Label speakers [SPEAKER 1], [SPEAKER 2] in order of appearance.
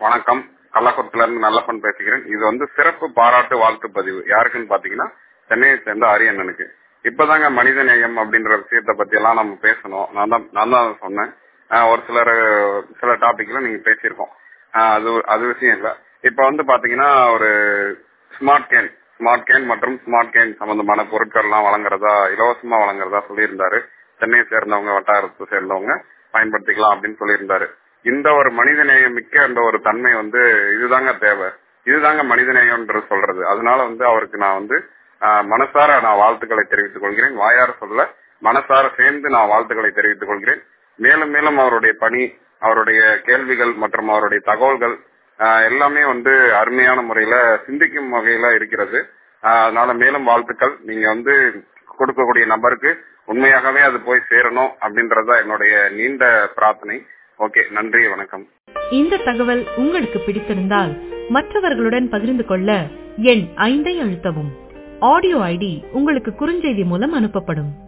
[SPEAKER 1] வணக்கம். கள்ளக்குறிச்சில இருந்து நல்லப்பன் பேசுகிறேன். இது வந்து சிறப்பு பாராட்டு வாழ்த்து பதிவு. யாருக்குன்னு பாத்தீங்கன்னா சென்னையை சேர்ந்த அரியண்ணனுக்கு. இப்பதாங்க மனித நேயம் அப்படின்ற விஷயத்த பத்தி எல்லாம் நம்ம பேசணும். நான் தான் சொன்னேன். ஒரு சில டாபிக்ல நீங்க பேசியிருக்கோம். அது விஷயம் இல்ல. இப்ப வந்து பாத்தீங்கன்னா ஒரு ஸ்மார்ட் கேன் மற்றும் ஸ்மார்ட் கேன் சம்பந்தமான பொருட்கள் எல்லாம் இலவசமா வழங்குறதா சொல்லியிருந்தாரு. சென்னையை சேர்ந்தவங்க, வட்டாரத்தை சேர்ந்தவங்க பயன்படுத்திக்கலாம் அப்படின்னு சொல்லியிருந்தாரு. இந்த ஒரு மனிதநேயம் மிக்க அந்த ஒரு தன்மை வந்து இதுதாங்க தேவை. இதுதாங்க மனிதநேயம்ன்ற சொல்றது. அதனால வந்து அவருக்கு நான் வந்து மனசார நான் வாழ்த்துக்களை தெரிவித்துக் கொள்கிறேன். வாயார சொல்ல மனசார சேர்ந்து நான் வாழ்த்துக்களை தெரிவித்துக் கொள்கிறேன். மேலும் மேலும் அவருடைய பணி, அவருடைய கேள்விகள் மற்றும் அவருடைய தகவல்கள் எல்லாமே வந்து அருமையான முறையில சிந்திக்கும் வகையில இருக்கிறது. அதனால மேலும் வாழ்த்துக்கள். நீங்க வந்து கொடுக்கக்கூடிய நபருக்கு உண்மையாகவே அது போய் சேரணும் அப்படின்றத என்னுடைய நீண்ட பிரார்த்தனை. ஓகே, நன்றி, வணக்கம்.
[SPEAKER 2] இந்த தகவல் உங்களுக்கு பிடித்திருந்தால் மற்றவர்களுடன் பகிர்ந்து கொள்ள எண் 5 அழுத்தவும். ஆடியோ ஐடி உங்களுக்கு குறுஞ்செய்தி மூலம் அனுப்பப்படும்.